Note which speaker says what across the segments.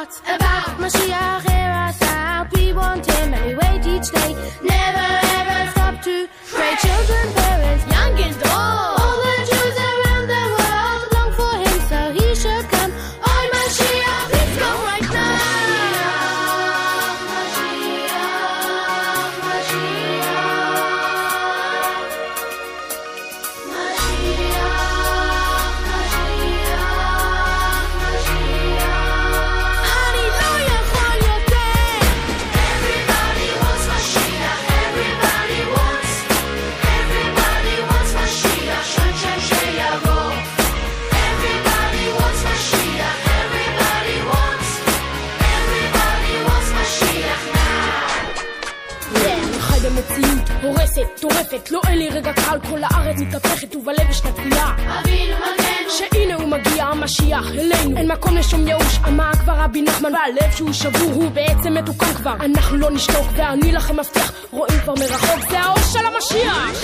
Speaker 1: what? About Mashiach, hear us out. We want him and we wait each day. Never ever stop to pray. Children, parents, young and old. All the Jews around the world long for him, so he should come. Oh, Mashiach, please come right now. הורסת, טורפת, לא אין לי רגע קל, כל הארץ מתהפכת ובלב יש תפילה. אבינו מלכנו, שהנה הוא מגיע המשיח אלינו, אין מקום לשום ייאוש, אמר כבר רבי נחמן, והלב שהוא שבור הוא בעצם מתוקן כבר. אנחנו לא נשתוק ואני לכם מבטיח, רואים כבר מרחוק, זה האור של המשיח.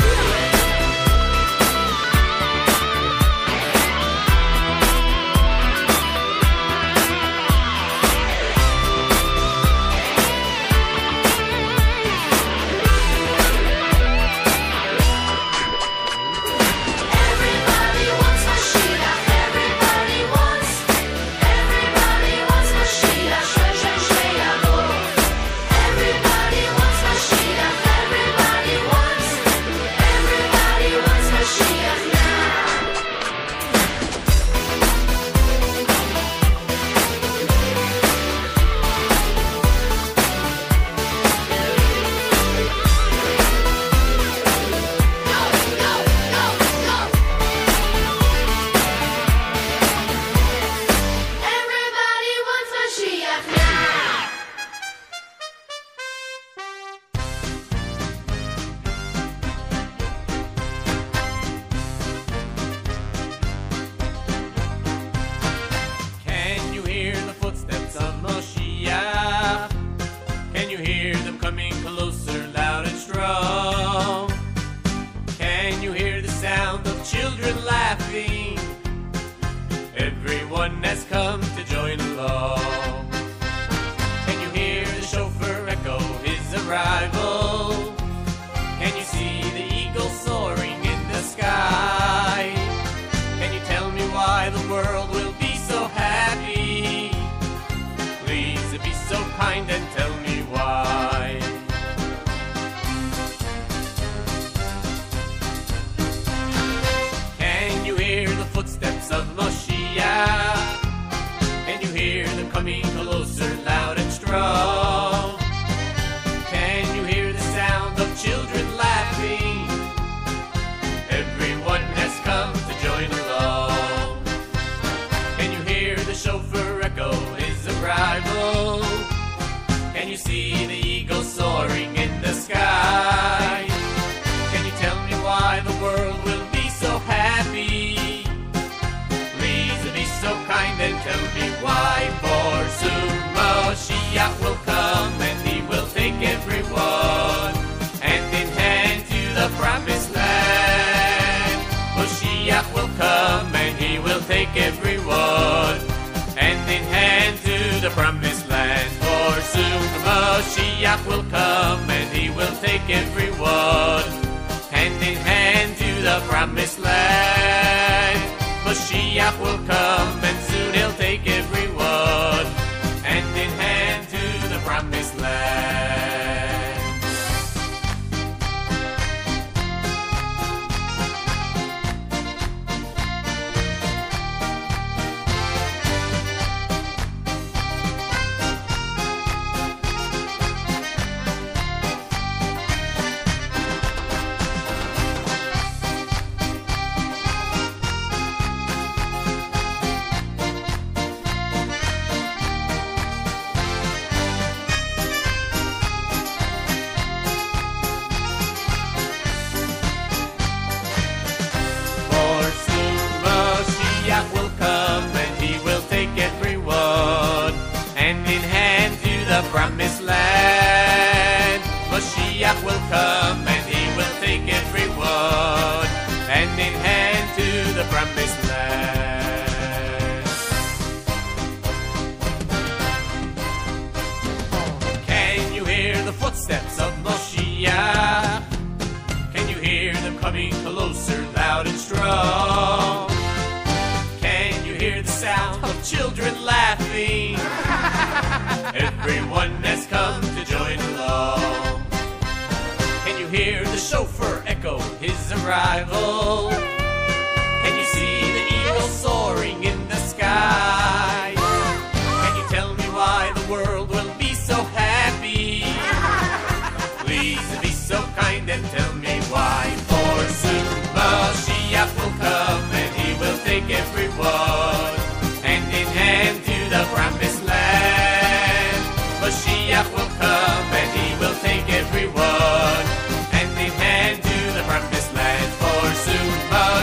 Speaker 2: arrival. Can you see the eagle soaring in the sky? Can you tell me why the world will be so happy? Please be so kind and tell me why. For soon Mashiach will come and he will take everyone hand in hand to the promised land. Mashiach will come and he will take everyone hand in hand to the promised land. For soon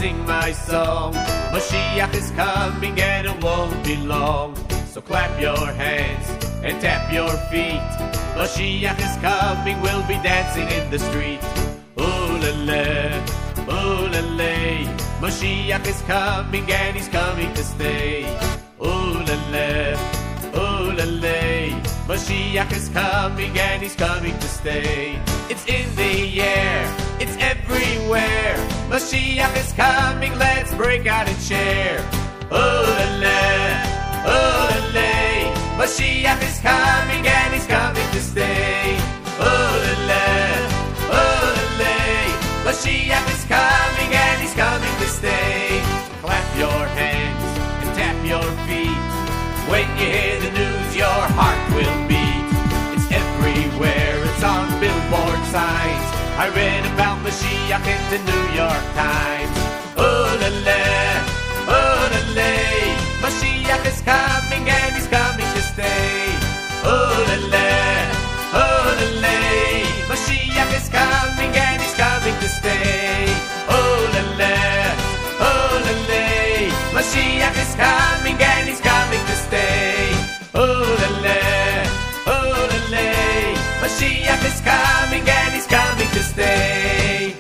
Speaker 2: sing my song. Mashiach is coming and it won't be long. So clap your hands and tap your feet. Mashiach is coming, we'll be dancing in the street. Ooh-la-la, ooh-la-la. Mashiach is coming and he's coming to stay. Ooh-la-la, ooh-la-la. Mashiach is coming and he's coming to stay. It's in the air, it's everywhere. Mashiach is coming, let's break out and share. Ooh-la-la, ooh-la-la. Mashiach is coming and he's coming to stay. Ooh-la-la, ooh-la-la. Mashiach is coming and he's coming to stay. Clap your hands and tap your feet. When you hear the news, your heart will beat. It's everywhere, it's on billboard signs. I read about Mashiach in the New York Times. Ooh-la-la, ooh-la-la. Mashiach is coming and he's coming to stay. Ooh-la-la, ooh-la-la. Mashiach is coming and he's coming to stay. Ooh-la-la, ooh-la-la. Mashiach is coming and he's coming to stay. Ooh-la-la, ooh-la-la. Mashiach is coming and he's coming to stay.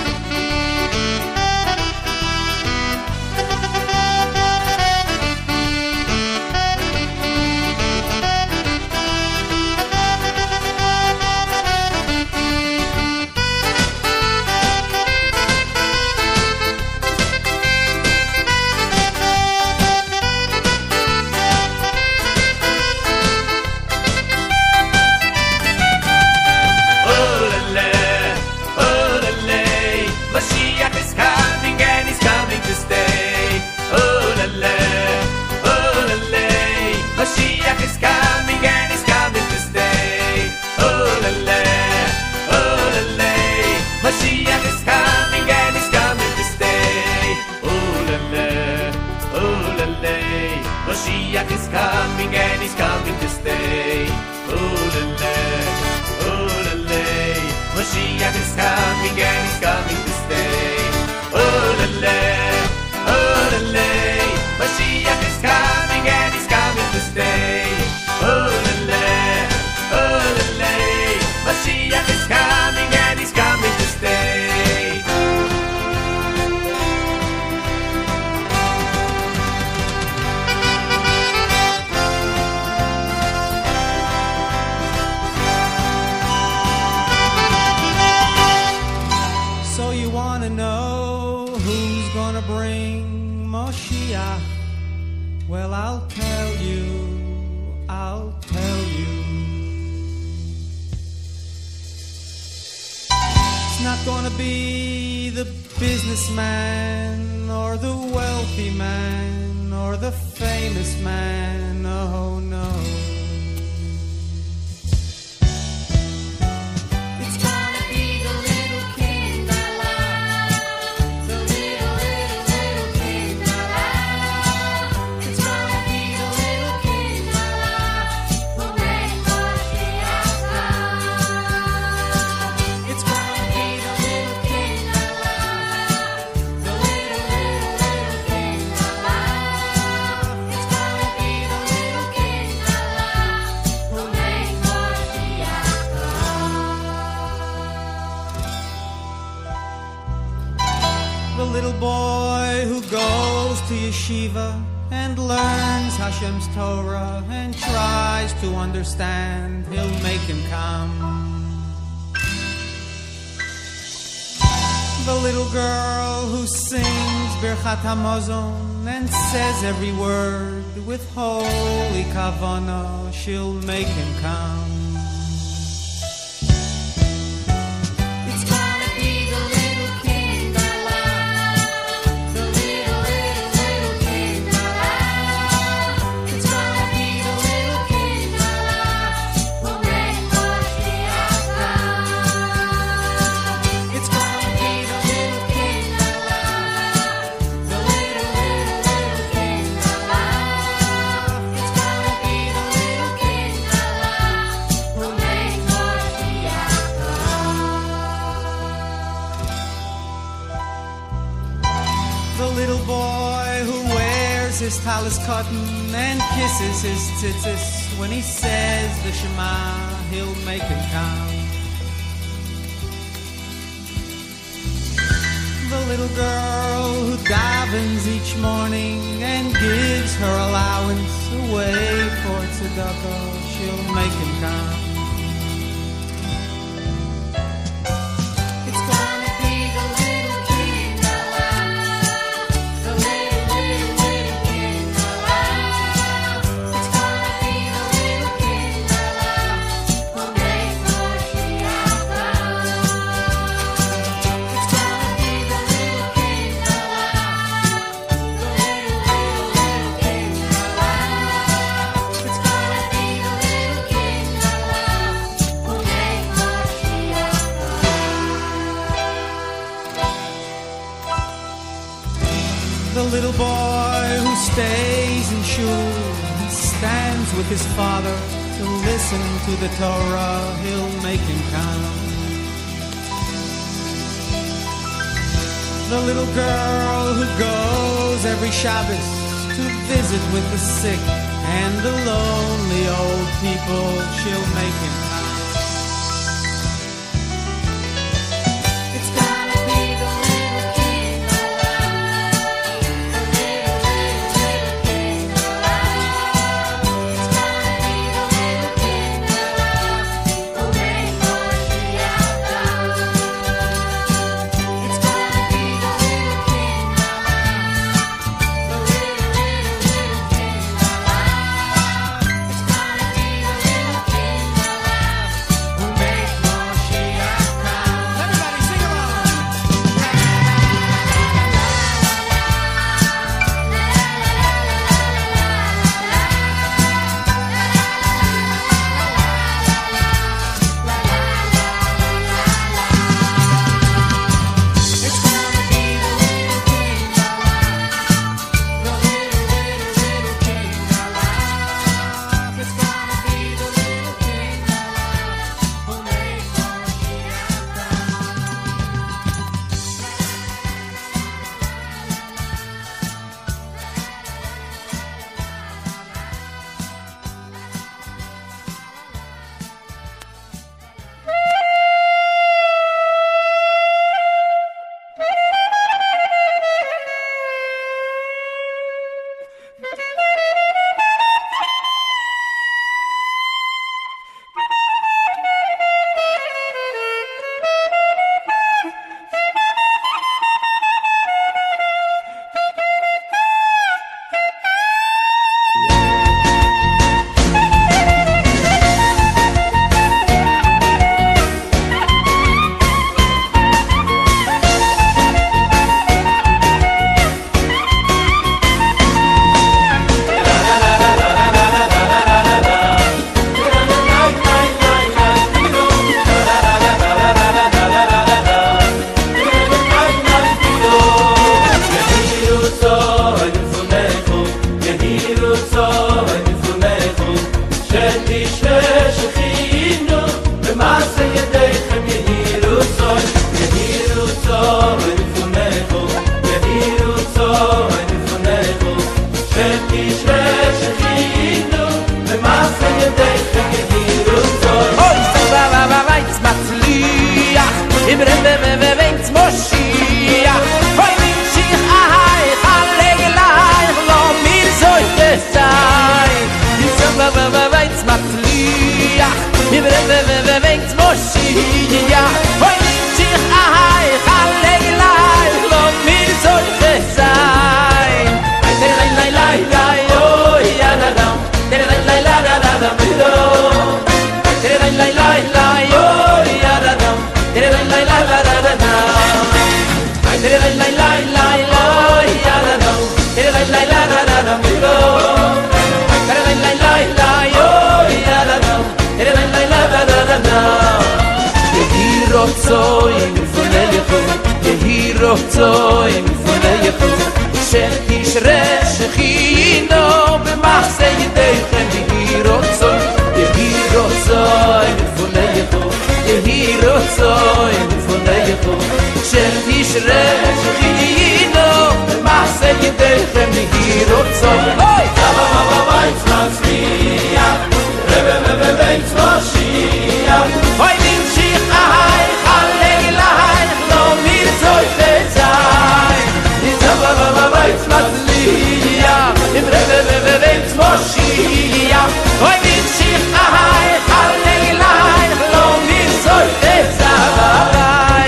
Speaker 2: Mashiach is coming and he's coming to stay. Ooh-la-la, ooh-la-la. Mashiach is coming and he's coming to stay. Ooh-la-la, ooh-la-la. Mashiach is coming and he's coming to stay. Ooh-la-la, ooh-la-la. Mashiach is coming and he's coming to stay.
Speaker 3: Well, I'll tell you. It's not gonna be the businessman or the wealthy man or the famous man, oh no. Yeshiva and learns Hashem's Torah and tries to understand, he'll make him come. The little girl who sings Birchat HaMazon and says every word with holy kavanah, she'll make him come. his talus cotton and kisses his tzitzis. When he says the Shema, he'll make him count. The little girl who davens each morning and gives her allowance away for tzedakah, she'll make him count. The little boy who stays in shul, he stands with his father to listen to the Torah, he'll make him count. The little girl who goes every Shabbos to visit with the sick and the lonely old people, she'll make him count.
Speaker 4: Shel tishre shchino, ma'aseh yedechem so hey Weins Matzliach Weins Moshiach Hoy bin sich ahai Hallegelai Lo mir soll sein Weins Matzliach Weins Moshiach Hoy bin sich ahai Hallegelai Lo mir soll sein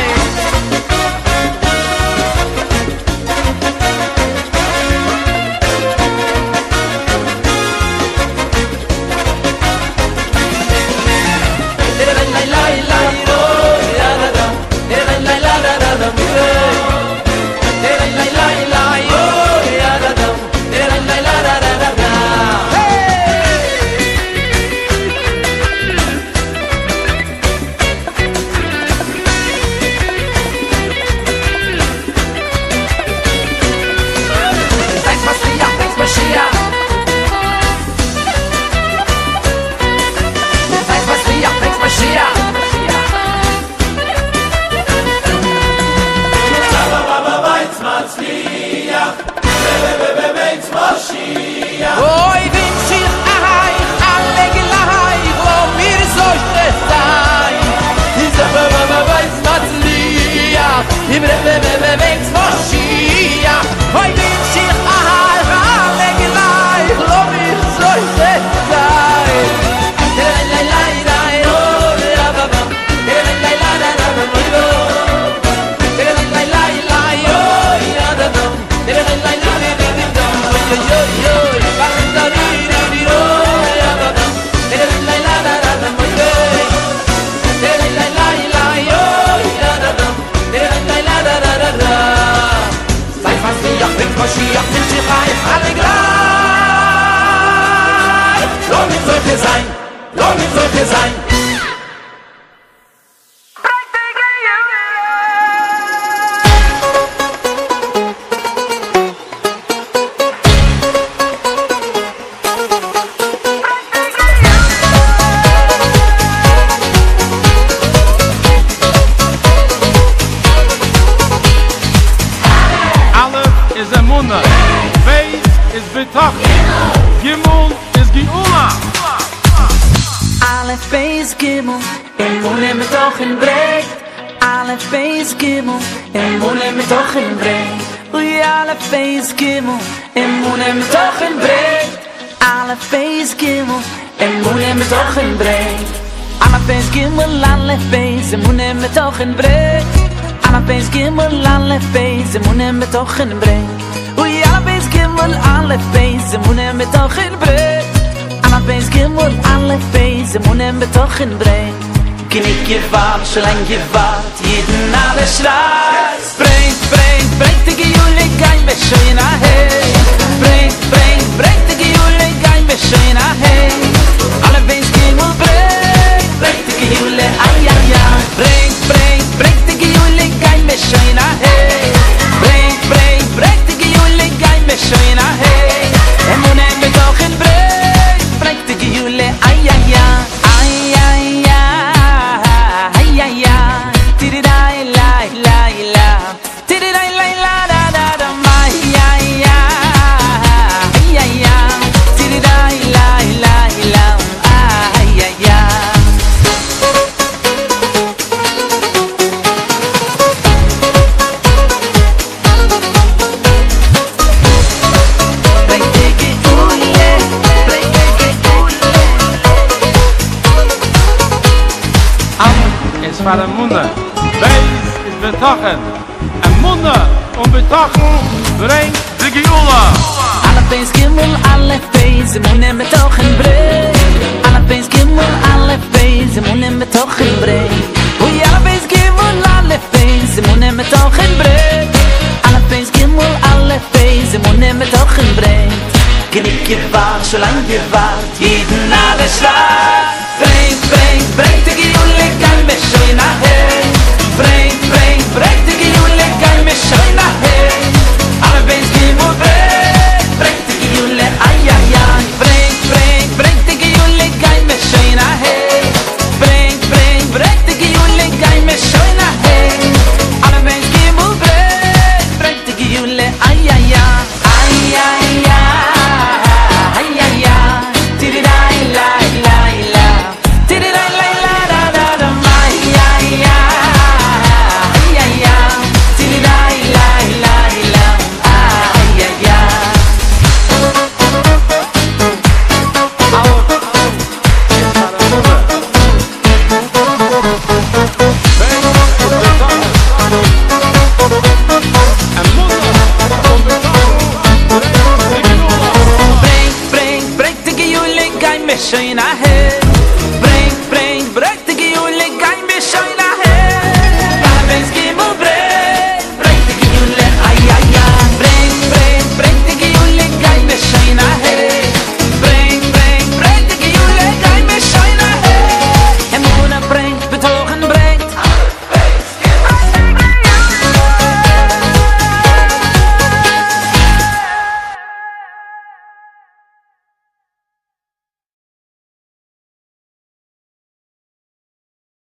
Speaker 5: Toch in breng. Oei, alle bees gimmel, alle bees, moenen me toch in breng. Alle bees gimmel, alle bees, moenen me toch in breng. Knik je waard, zolang je waard, jeden alle schreit. Brengt de gejoele, ga je met schoen naar heen. Brengt de gejoele, ga je met schoen naar heen. Alle bees gimmel, brengt de gejoele, ai ai ai. Brengt de gejoele, ga je met schoen naar heen. Brengt de gejoele, ga je met schoen naar heen. En moenen me toch in brengt de gejoele, ai ai ai. Ai ai ai, ai ai ai. Tididai la la la. Tididai la la da da da. Ai ai ai, ai ai ai. Tididai la la la. Ai ai ai.
Speaker 3: Van een moeder, wees is betochen. En moeder om betochen brengt de gejoela.
Speaker 5: Alle bees gimmel, alle bees, moenen me toch in breng. Alle bees gimmel, alle bees, moenen me toch in breng. Oei, alle bees gimmel, alle bees, moenen me toch in breng. Alle bees gimmel, alle bees, moenen me toch in breng. Knik je waard, zolang je waard, jeden alle slaat.